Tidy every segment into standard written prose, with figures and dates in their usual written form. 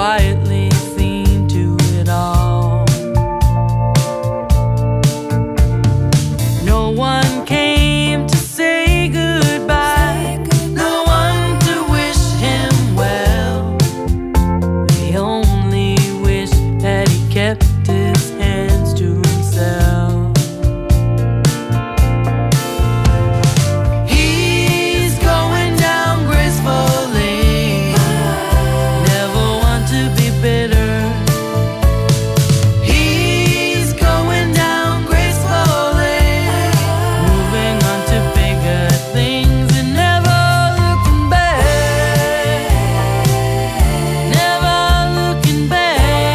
quietly seen to it all. No one came to say goodbye, no one to wish him well. They only wish that he kept his hands to himself. He's going down gracefully, never one to be bitter. He's going down gracefully, moving on to bigger things and never looking back, never looking back.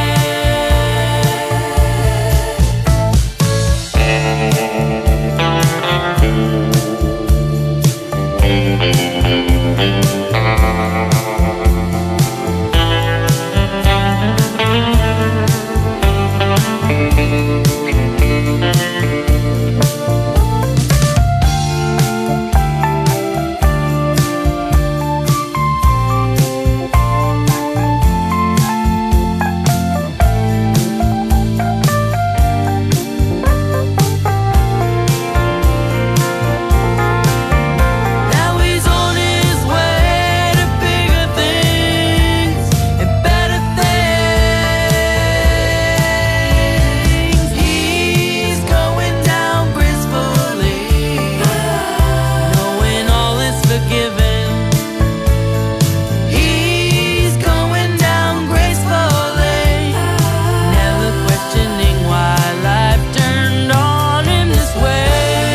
Now he's on his way to bigger things and better things. He's going down gracefully, knowing all is forgiven. He's going down gracefully, never questioning why life turned on him this way.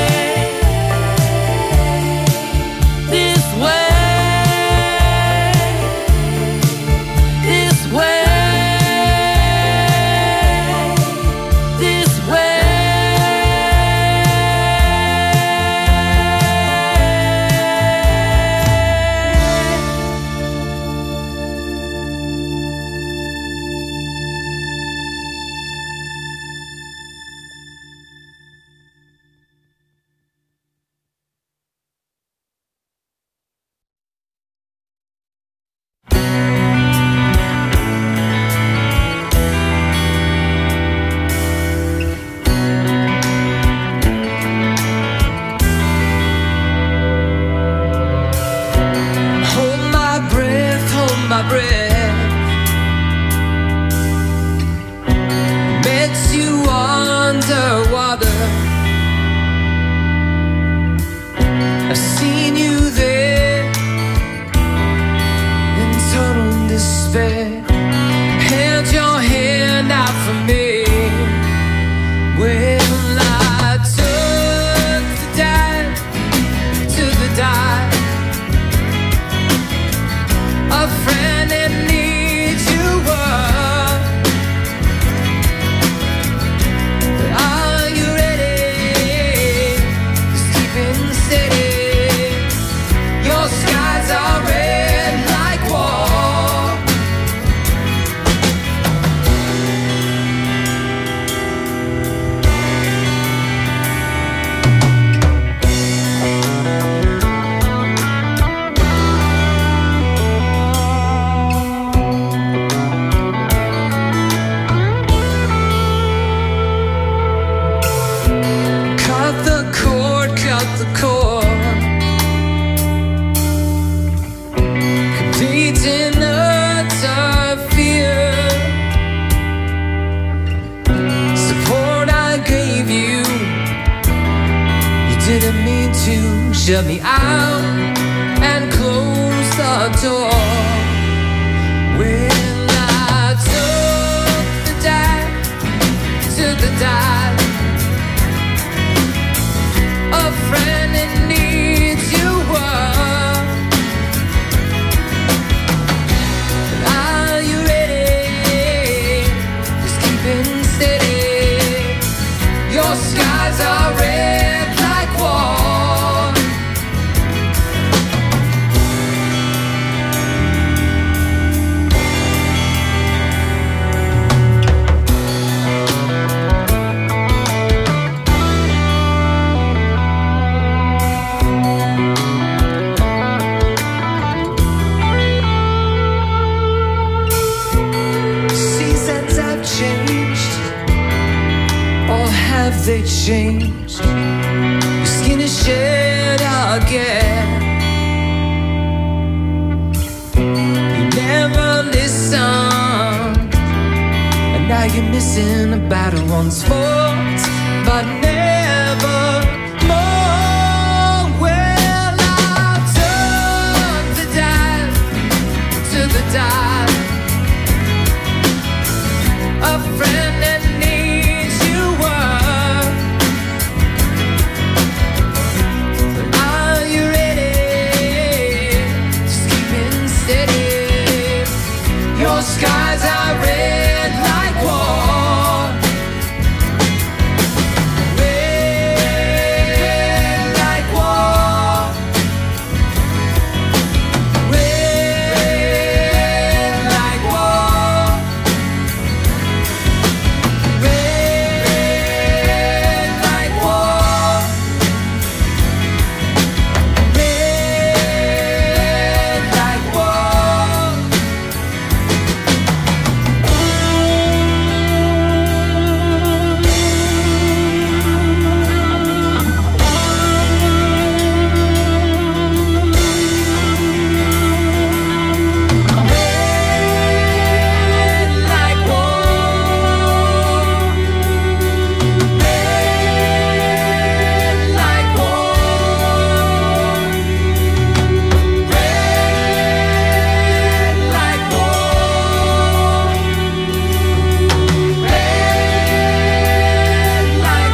This way, this way, this way. Hold my breath, hold my breath. Met you underwater. I've seen you there in total despair. Held your hand out for me. Well, I took the dive to the dive. A friend that needs you were. But are you ready? Just keeping steady. Your skies are red like war. Cut the cord, cut the cord. Complete in utter fear. Support I gave you, you didn't mean to shut me out and close the door. When I took the dive to the dive. A friend that needs you were. But are you ready? Just keeping steady. Your skies are red like war. have they changed? Your skin is shed again. You never listened, and now you're missing a battle once fought, but never more. Well, I'll turn the dial to the dial. A friend that needs you were. Are you ready? Just keeping steady. Your skies are red like war. Red like war. Red like war. Red like war. Red like war. Red like war. Red like war. Red like war. Red like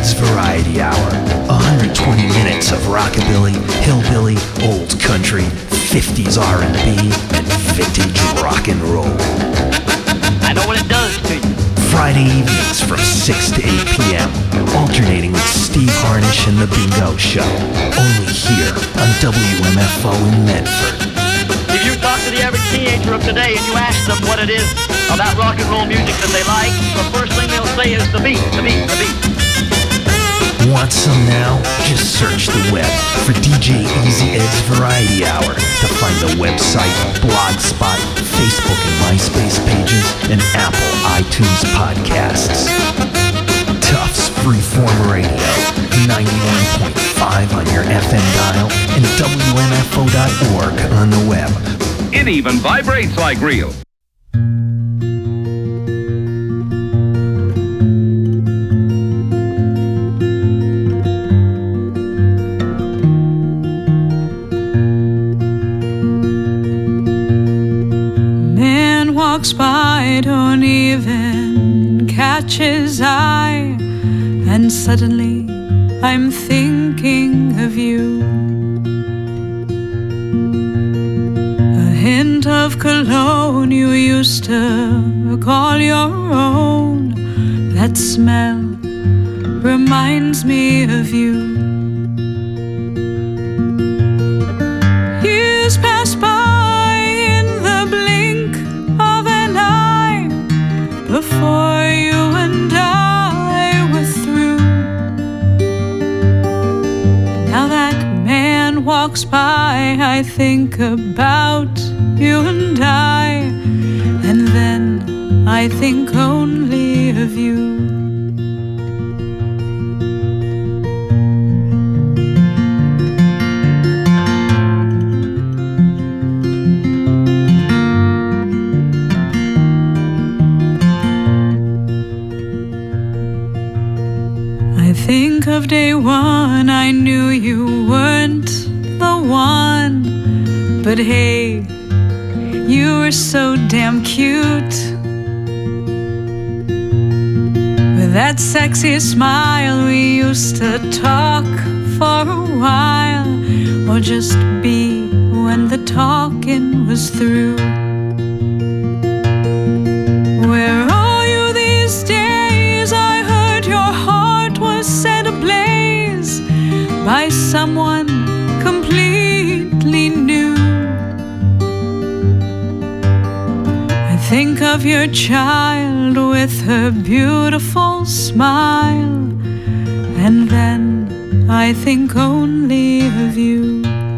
Ed's Variety Hour. 120 minutes of rockabilly, hillbilly, old country, 50s R&B, and vintage rock and roll. I know what it does to you. Friday evenings from 6 to 8 p.m. Alternating with Steve Harnish and The Bingo Show. Only here on WMFO in Medford. If you talk to the average teenager of today and you ask them what it is about rock and roll music that they like, the first thing they'll say is the beat, the beat, the beat. Want some now? Just search the web for DJ Easy Ed's Variety Hour to find the website, Blogspot, Facebook and MySpace pages, and Apple iTunes podcasts. Tufts Freeform Radio, 91.5 on your FM dial, and WMFO.org on the web. It even vibrates like real. Man walks by, don't even catch his eye, and suddenly I'm thinking of you. Hint of cologne you used to call your own. That smell reminds me of you. Years pass by in the blink of an eye before you and I were through. Now that man walks by, I think about you and I, and then I think only of you. I think of day one, I knew you weren't the one, but hey, you were so damn cute. With that sexy smile, we used to talk for a while, or just be when the talking was through. Where are you these days? I heard your heart was set ablaze by someone completely new. Think of your child with her beautiful smile, and then I think only of you.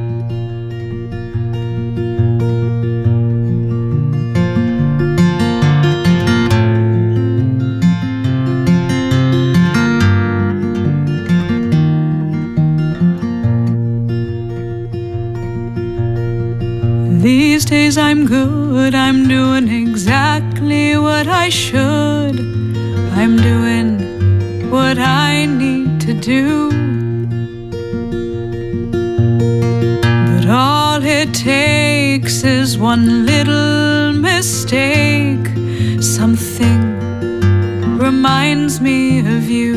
These days I'm good, I'm doing exactly what I should. I'm doing what I need to do. But all it takes is one little mistake. Something reminds me of you.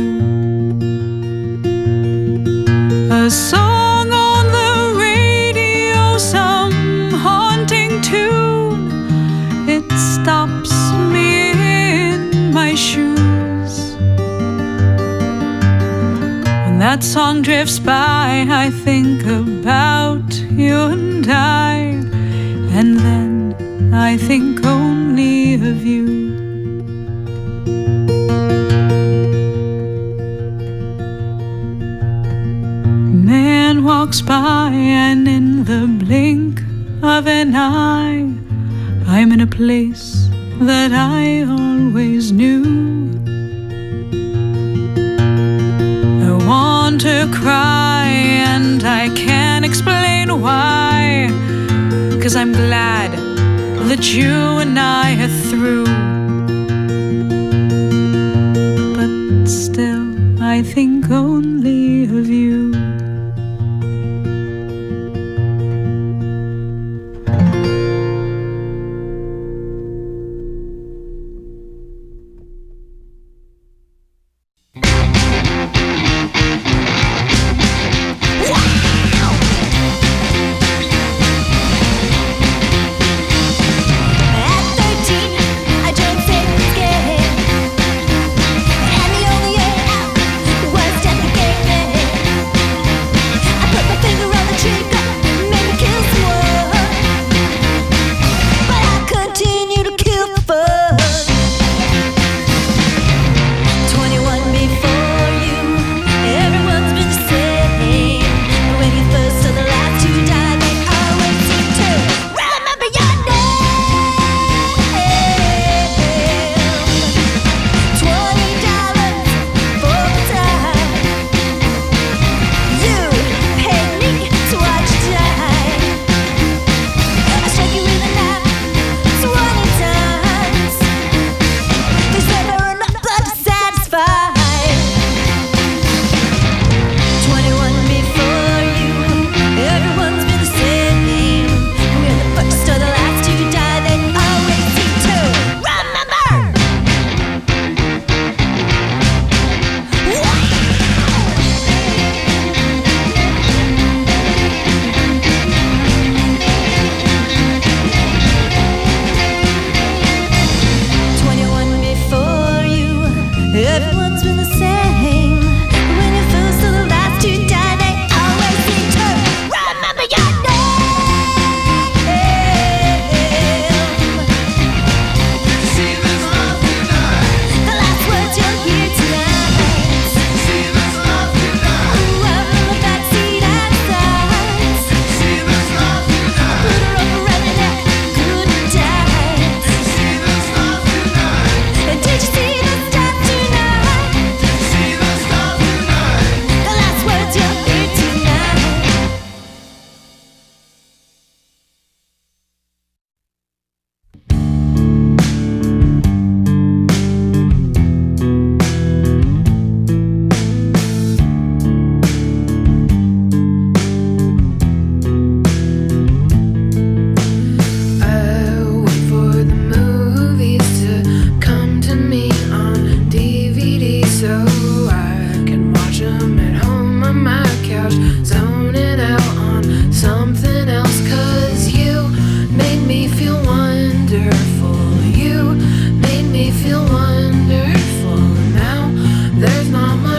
A song on the radio, some haunting tune, it stops me in my shoes. When that song drifts by, I think about you and I, and then I think only of you. Man walks by, and in the blink of an eye, I'm in a place that I always knew. I want to cry, and I can't explain why, 'cause I'm glad that you and I are through. But still, I think only of you.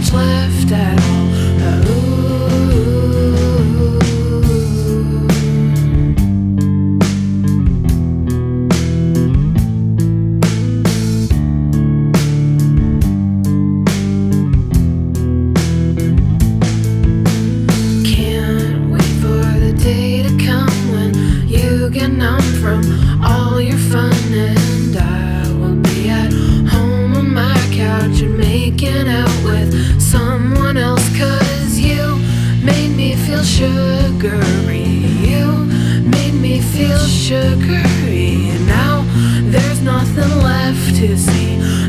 what's left at all. Can't wait for the day to come when you get numb from all your fun, and I will be at home on my couch and making out with someone else, 'cause you made me feel sugary. You made me feel sugary, and now there's nothing left to see.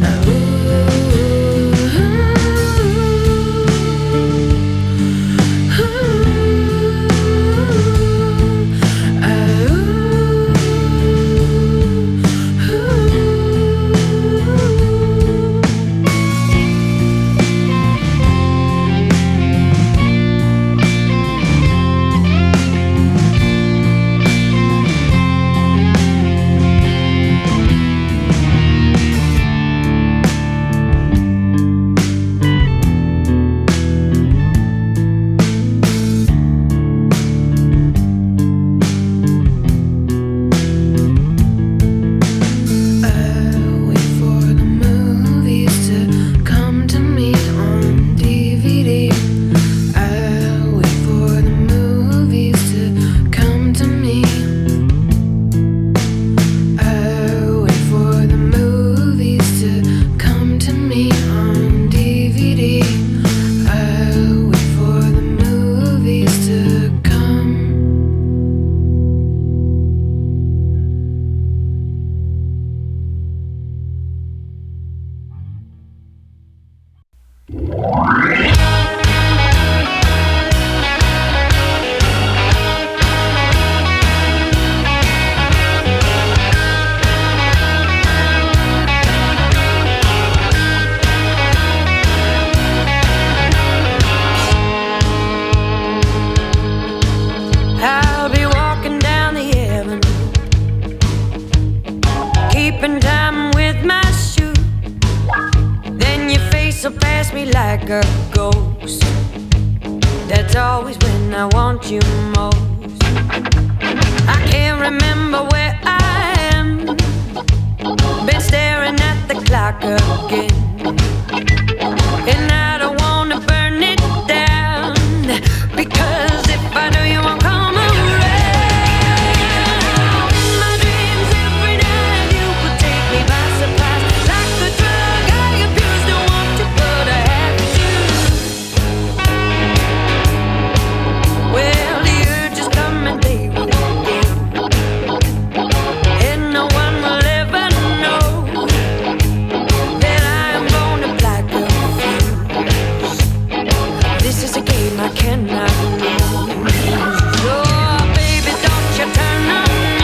A ghost. That's always when I want you most. I can't remember where I am. Been staring at the clock again, and I don't wanna burn it down, because if I do you won't come around. In my dreams every night you would take me by surprise, like a drug I abuse, don't want to, but I have to. Well, the urges come and they will go, and no one will ever know that I am born to black a fuse. This is a game I cannot lose. Oh, baby, don't you turn on me.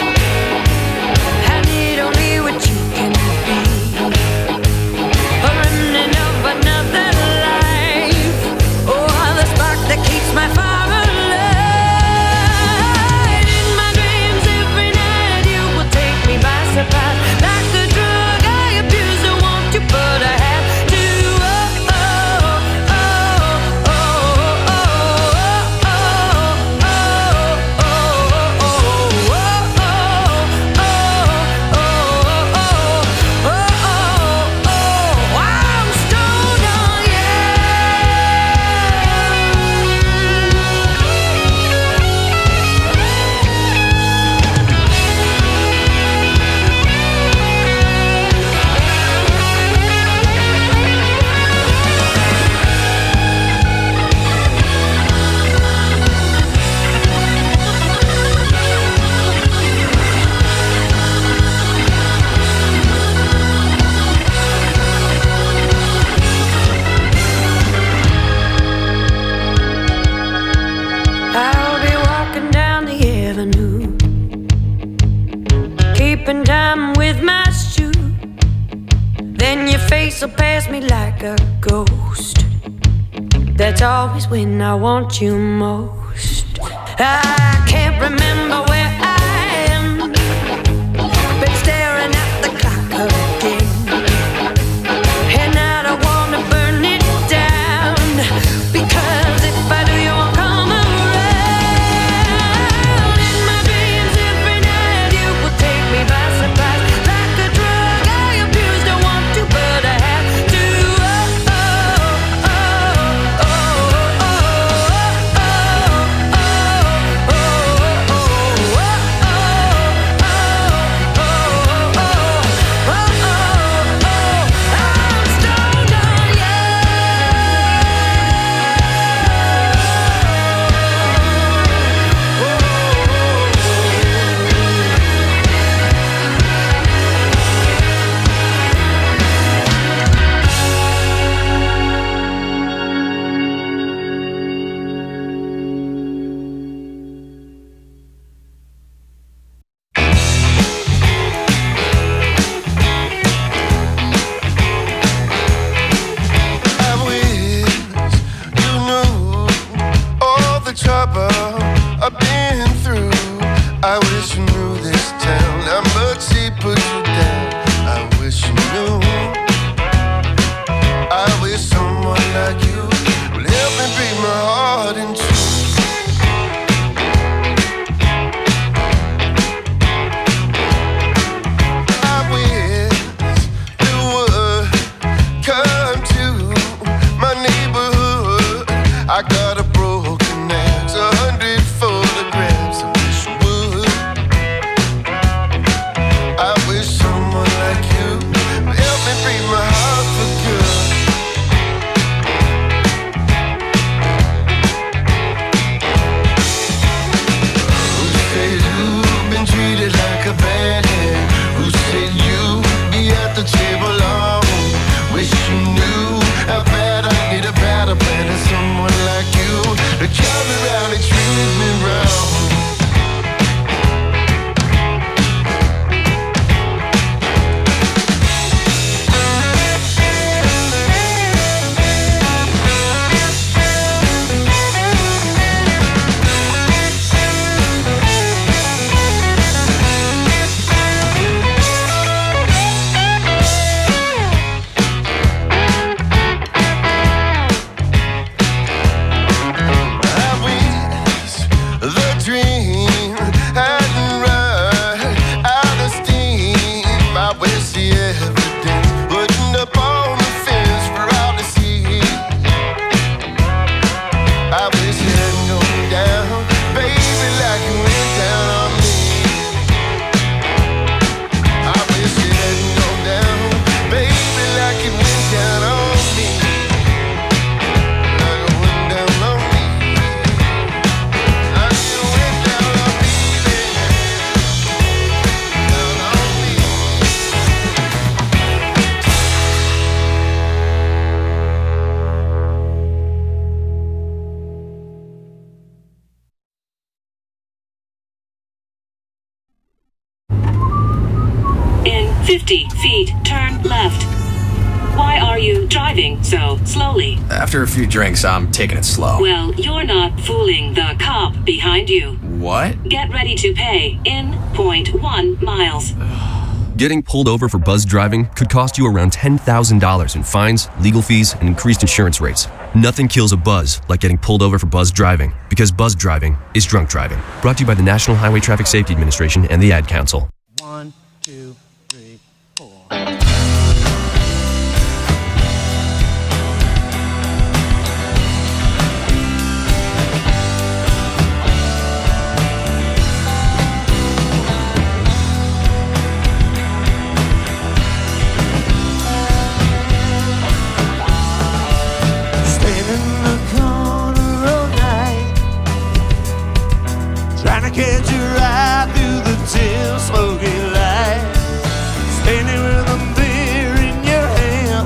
I need only what you can be. A remnant of another life. Oh, the spark that keeps my fire alive. In my dreams every night you will take me by surprise, like a drug I abuse, don't want to, but I have to. Oh, oh, oh, oh, oh, oh, oh, oh, oh, I'm stoned on you. I'll be walking down the avenue, keeping time with my shoe. Then your face will pass me like a ghost. That's always when I want you most. I can't remember where I am. Been staring at the clock again, and I don't wanna burn it down. I got a broken axe, 100 photographs. I wish you would. I wish someone like you would help me break my heart for good. Who said you've been treated like a bad hand? Who said you'd be at the table long? Wish you knew how bad I need a better plan than someone like you to come around and treat me wrong. In 50 feet, turn left. Why are you driving so slowly? After a few drinks, I'm taking it slow. Well, you're not fooling the cop behind you. What? Get ready to pay in 0.1 miles. Getting pulled over for buzz driving could cost you around $10,000 in fines, legal fees, and increased insurance rates. Nothing kills a buzz like getting pulled over for buzz driving, because buzz driving is drunk driving. Brought to you by the National Highway Traffic Safety Administration and the Ad Council. 1, 2, 3, 4. Catch a ride through the dim, smoky light. Standing with a beer in your hand.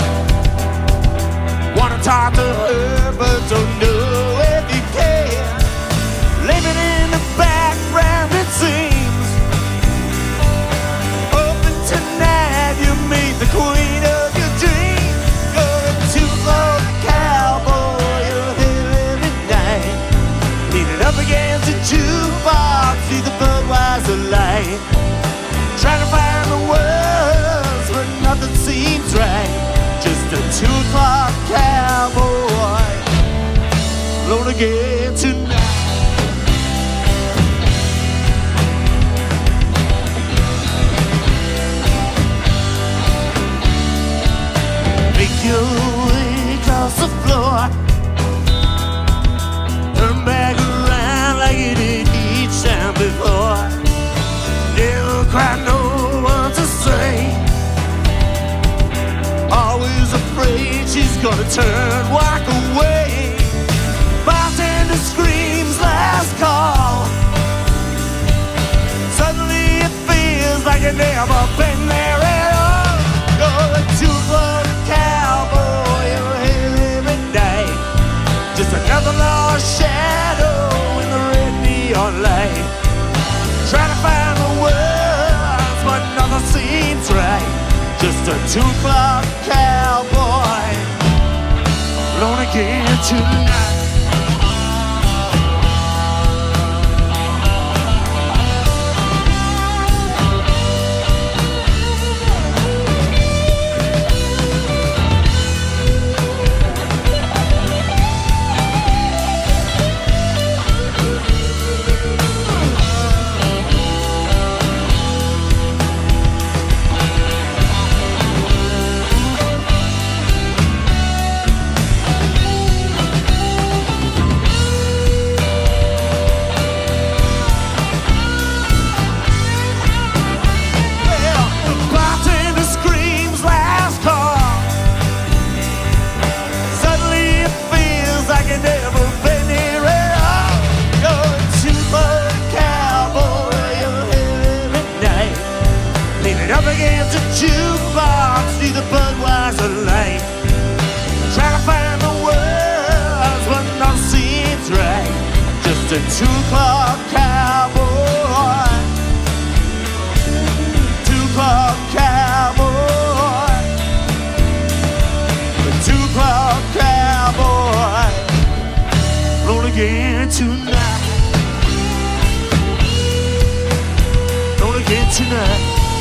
Wanna talk to her, but don't know if you can. Living in the background, it seems. Hoping tonight you meet the queen of your dreams. Going to the cowboy, you're here every night. Leaning up against a jukebox, see the Budweiser light. Trying to find the words, but nothing seems right. Just a 2 o'clock cowboy, alone again tonight. Make your way across the floor. Turn back around like you did each time before. Never quite know what to say. Always afraid she's gonna turn, walk away. Bartender screams last call. Suddenly it feels like you've never been there at all. You're a 2 o'clock cowboy, you're here every night. Just another lost shadow in the red neon light. Trying to find the words, but nothing seems right. Just a 2 o'clock cowboy, alone again tonight. a 2 o'clock cowboy, 2 o'clock cowboy, a 2 o'clock cowboy, roll again tonight, roll again tonight.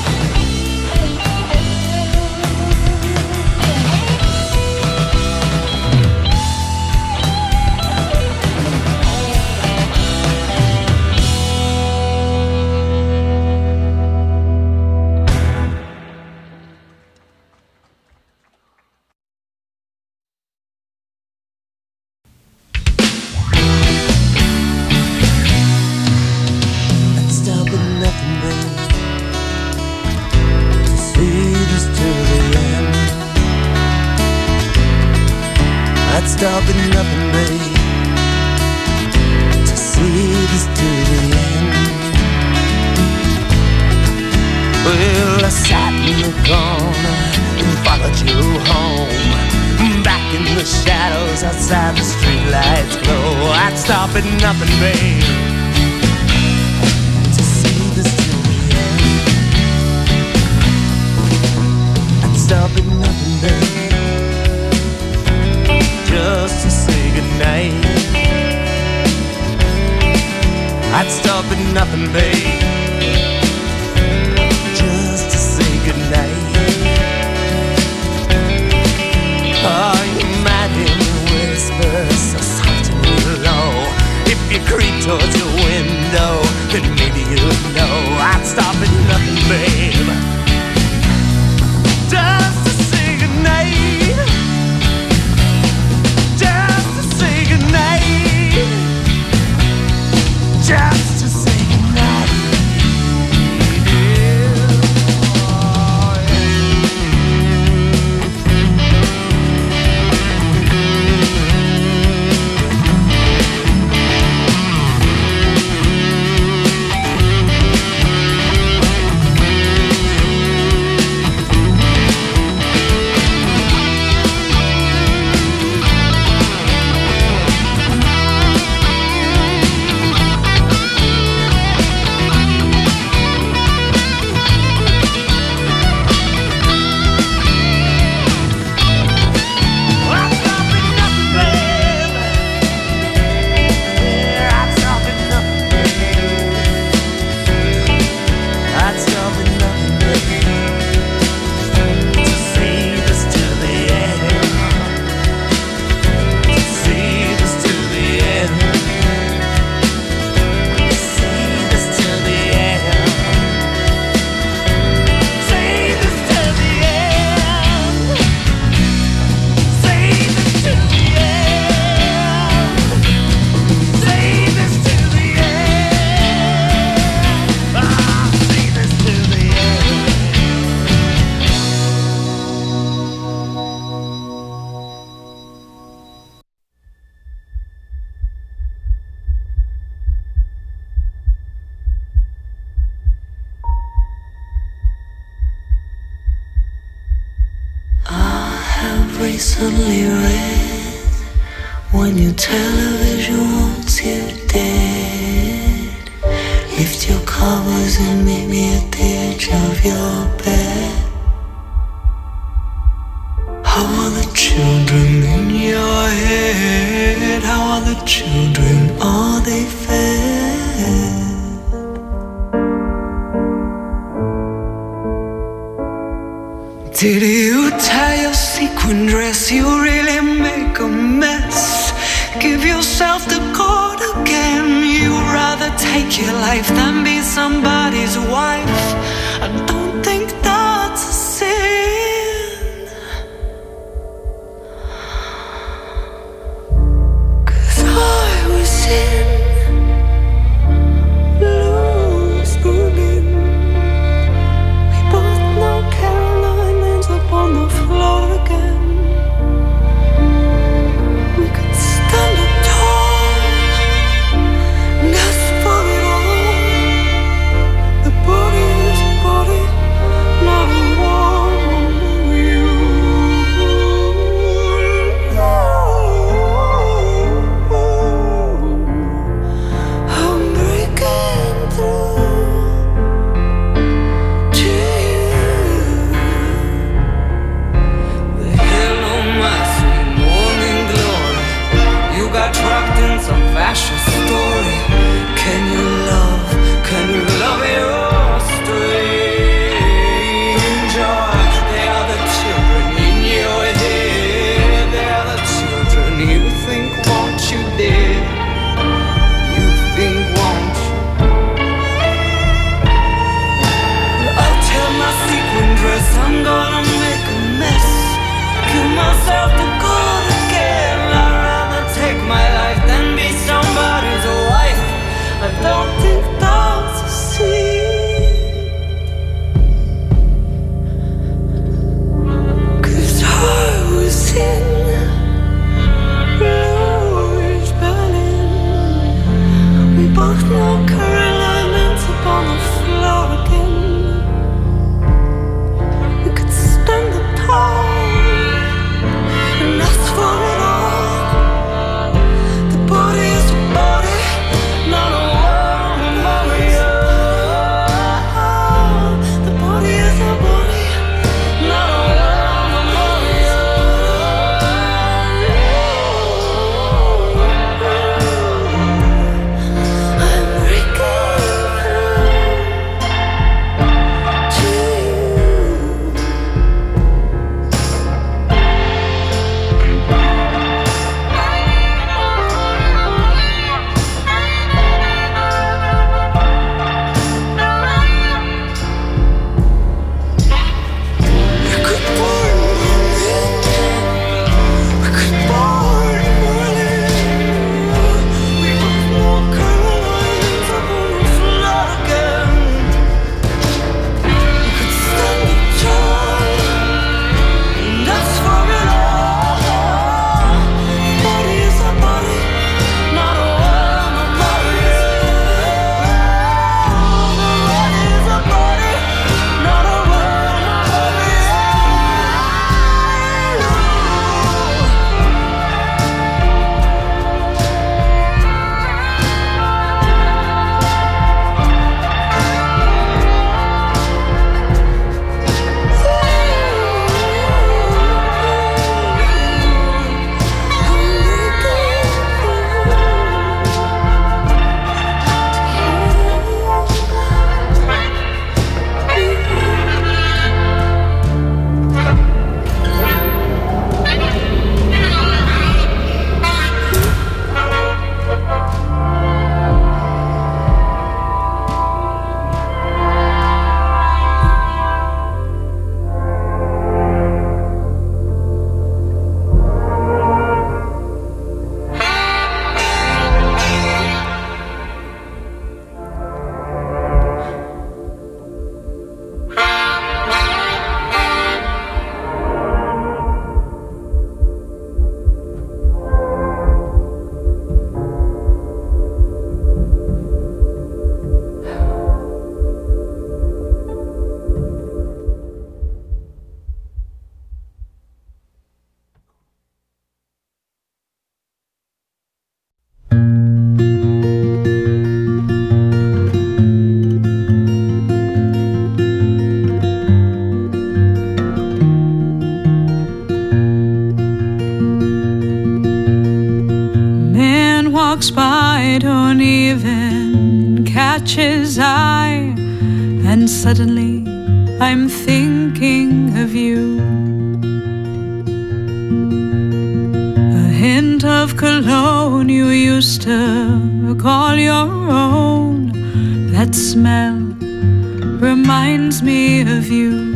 Stop at nothing, babe, to see this to the end. Well, I sat in the corner and followed you home, back in the shadows outside the streetlights glow. I'd stop at nothing, babe, to see this to the end. I'd stop at nothing, babe, just to say goodnight. I'd stop at nothing, babe, just to say goodnight. Oh, you might hear me whisper so soft and low. If you creep towards your window, then maybe you'll know. I'd stop at nothing, babe, just to say goodnight. Just to say goodnight. Recently read when your television wants you dead, lift your covers and meet me at the edge of your bed. How are the children in your head? How are the children? Are they fed? Did you tie your sequin dress? You really make a mess. Give yourself the cord again. You'd rather take your life than be somebody's wife. I don't think that's a sin, 'cause I was in loose women. We both know Caroline ends up on the floor again. We could stand up tall and ask for it all. The boogie walks by, don't even catch his eye, and suddenly I'm thinking of you. A hint of cologne you used to call your own, that smell reminds me of you.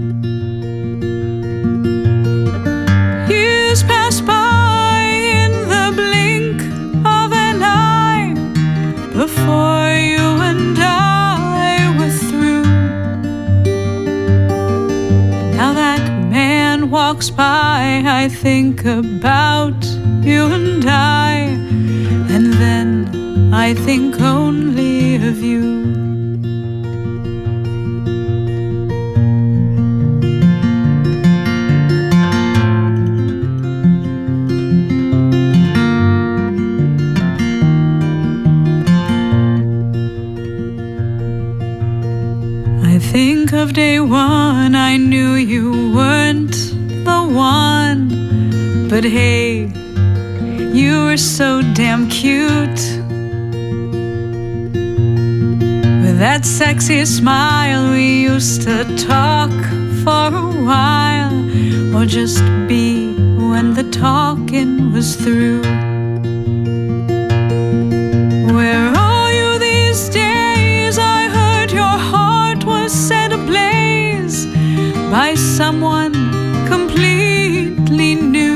Years pass by in the blink of an eye, before you and I were through. Now that man walks by, I think about you and I, and then I think only of you. Think of day one, I knew you weren't the one, but hey, you were so damn cute. With that sexy smile, we used to talk for a while, or just be when the talking was through. Where are you these days? I heard your heart was set ablaze by someone completely new.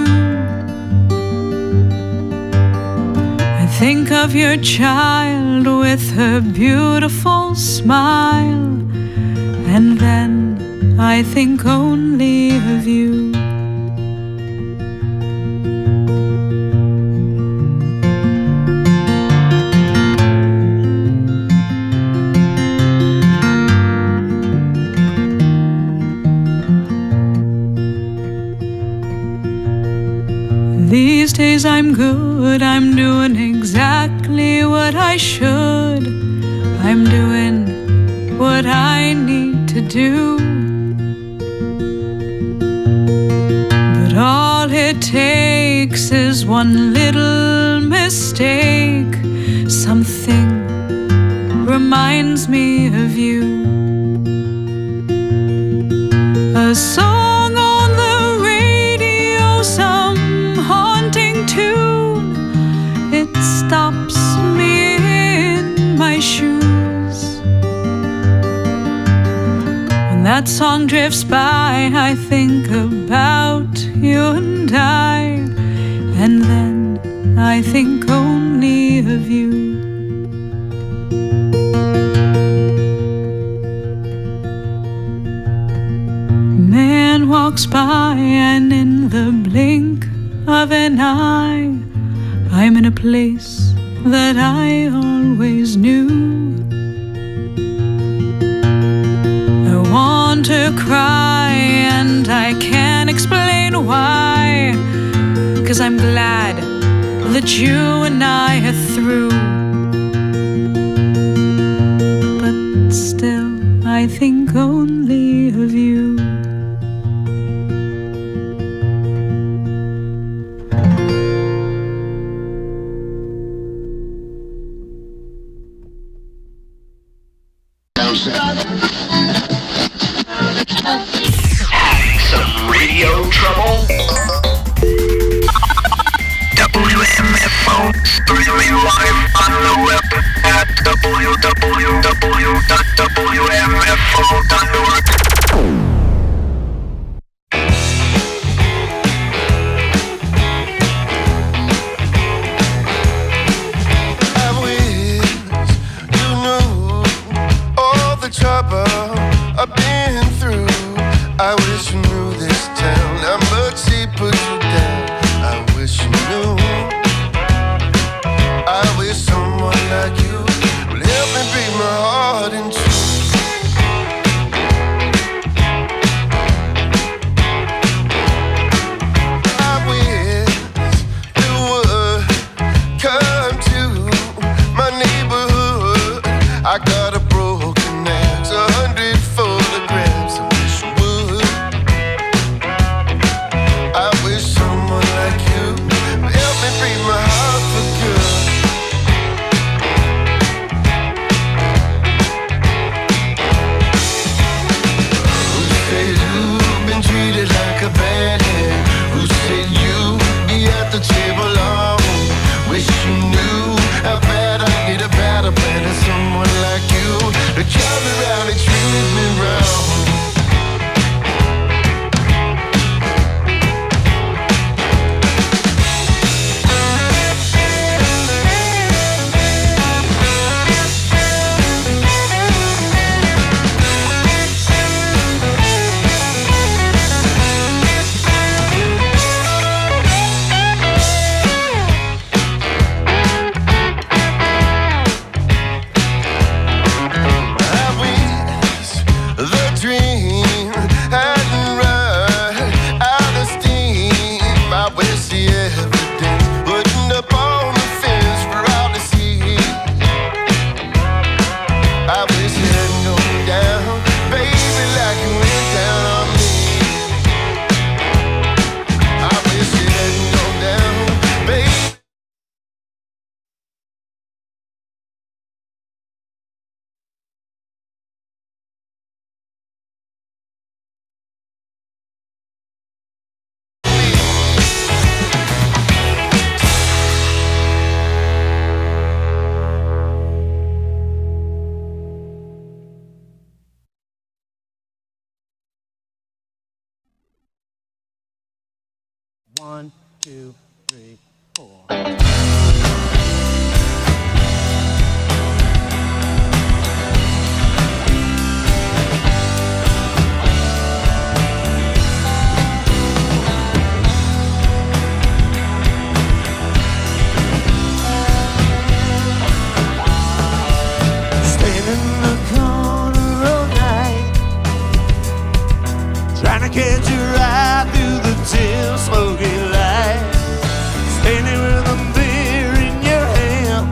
I think of your child with her beautiful smile, and then I think only of you. These days I'm good, I'm doing exactly what I should. I'm doing what I need to do. But all it takes is one little mistake. Something reminds me of you. A song on the radio, some haunting tune, it stops me in my shoes. When that song drifts by, I think about you and I, and then I think only of you. Man walks by, and in the blink of an eye, I'm in a place that I always knew. I want to cry and I can't explain why, 'cause I'm glad that you and I are through. But still I think only of you. Having some radio trouble? WMFO, streaming live on the web at www.wmfo.org. I've been through. I wish you knew this town, how much he put you down. I wish you knew. I wish someone like you would help me break my heart in two. 1, 2, 3, 4. Catch your eye through the dim smoky light, standing with a beer in your hand.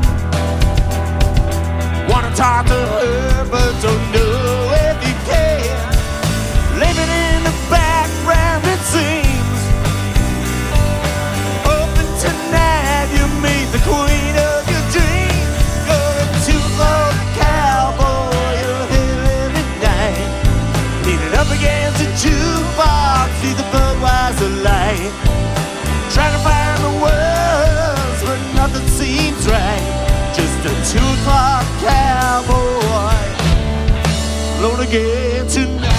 Wanna talk to her, but don't know if you can. Living in the background, it seems. Open tonight, you meet the queen of your dreams. You're a two-floor cowboy, you're here every night, leaning up against a jukebox, see the Budweiser light, trying to find the words, but nothing seems right. Just a 2 o'clock cowboy, alone again tonight.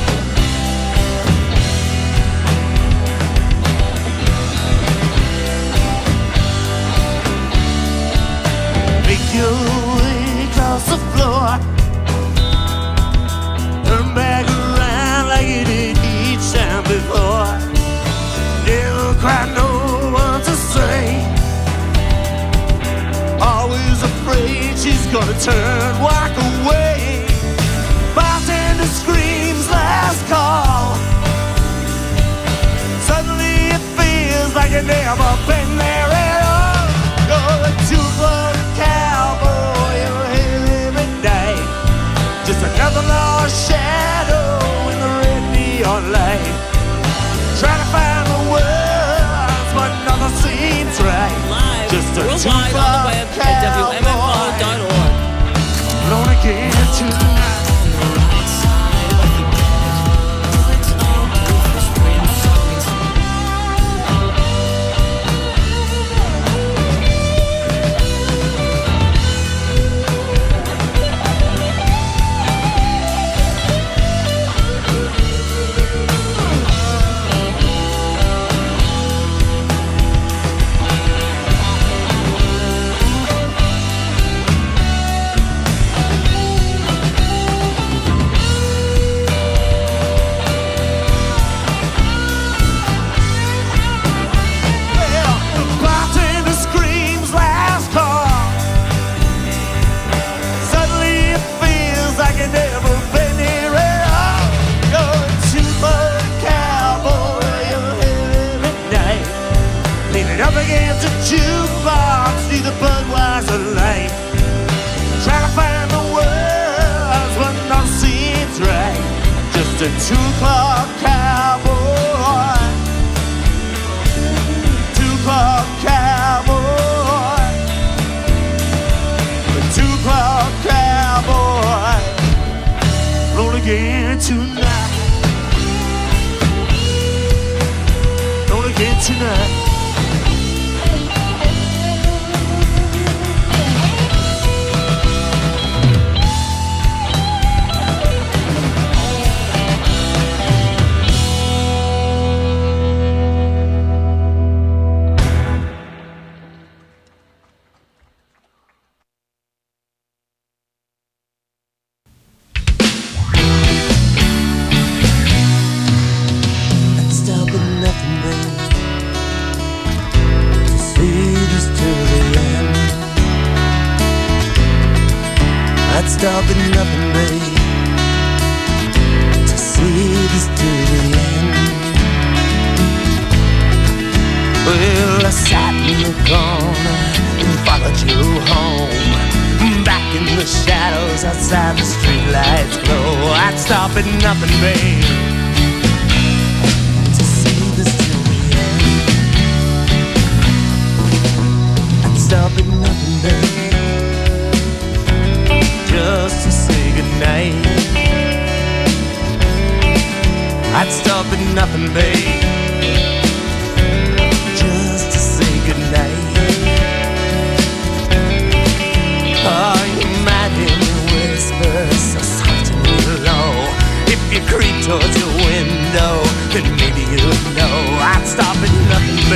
Make your way across the floor, turn back around like you did each time before. Never quite know what to say, always afraid she's gonna turn, walk away. Bartender screams last call, suddenly it feels like you've never been there at all. You're a 2-floor cowboy, you're here every night, just another lost shadow in the red neon light, trying to find the words, but nothing seems right. Just a 2-floor cowboy, alone again tonight. Jukebox, see the Budweiser light, trying to find the words, but nothing seems right. Just a 2 o'clock cowboy, 2 o'clock cowboy, a 2 o'clock cowboy, roll again tonight, roll again tonight. Stop at nothing, babe, to see this to the end. Well, I sat in the corner and followed you home, back in the shadows outside the streetlights glow. I'd stop at nothing, babe, to see this to the end. I'd stop at nothing, babe, just to say goodnight. I'd stop at nothing, babe, just to say goodnight. Oh, you might hear me whisper so soft and low. If you creep towards your window, then maybe you'll know I'd stop at nothing,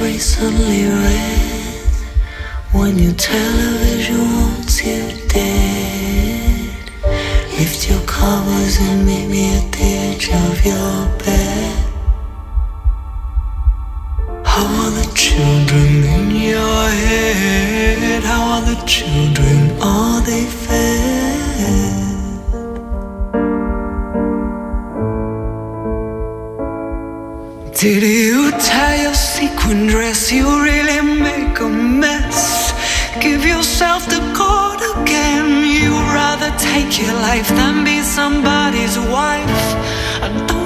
recently read when your television wants you dead. Lift your covers and meet me at the edge of your bed. How are the children in your head? How are the children? Are they fed? Did you tie your sequin dress? You really make a mess. Give yourself the cord again. You'd rather take your life than be somebody's wife. And